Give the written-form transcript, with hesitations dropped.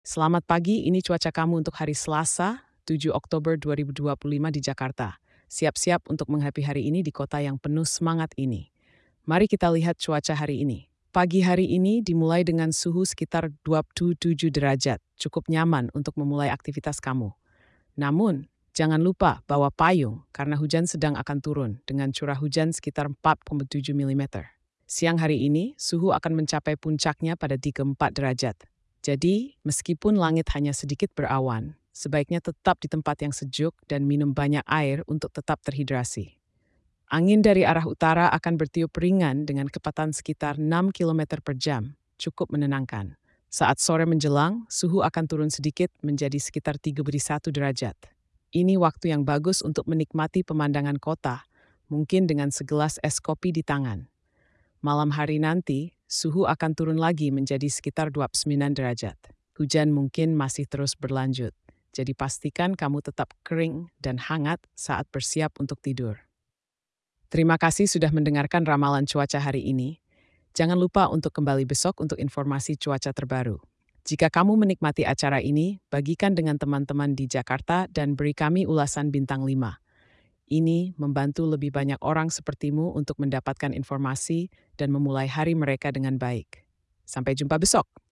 Selamat pagi, ini cuaca kamu untuk hari Selasa, 7 Oktober 2025 di Jakarta. Siap-siap untuk menghappy hari ini di kota yang penuh semangat ini. Mari kita lihat cuaca hari ini. Pagi hari ini dimulai dengan suhu sekitar 27 derajat, cukup nyaman untuk memulai aktivitas kamu. Namun, jangan lupa bawa payung karena hujan sedang akan turun dengan curah hujan sekitar 4,7 mm. Siang hari ini, suhu akan mencapai puncaknya pada 34 derajat. Jadi, meskipun langit hanya sedikit berawan, sebaiknya tetap di tempat yang sejuk dan minum banyak air untuk tetap terhidrasi. Angin dari arah utara akan bertiup ringan dengan kecepatan sekitar 6 km per jam, cukup menenangkan. Saat sore menjelang, suhu akan turun sedikit menjadi sekitar 31 derajat. Ini waktu yang bagus untuk menikmati pemandangan kota, mungkin dengan segelas es kopi di tangan. Malam hari nanti, suhu akan turun lagi menjadi sekitar 29 derajat. Hujan mungkin masih terus berlanjut, jadi pastikan kamu tetap kering dan hangat saat bersiap untuk tidur. Terima kasih sudah mendengarkan ramalan cuaca hari ini. Jangan lupa untuk kembali besok untuk informasi cuaca terbaru. Jika kamu menikmati acara ini, bagikan dengan teman-teman di Jakarta dan beri kami ulasan bintang 5. Ini membantu lebih banyak orang sepertimu untuk mendapatkan informasi dan memulai hari mereka dengan baik. Sampai jumpa besok.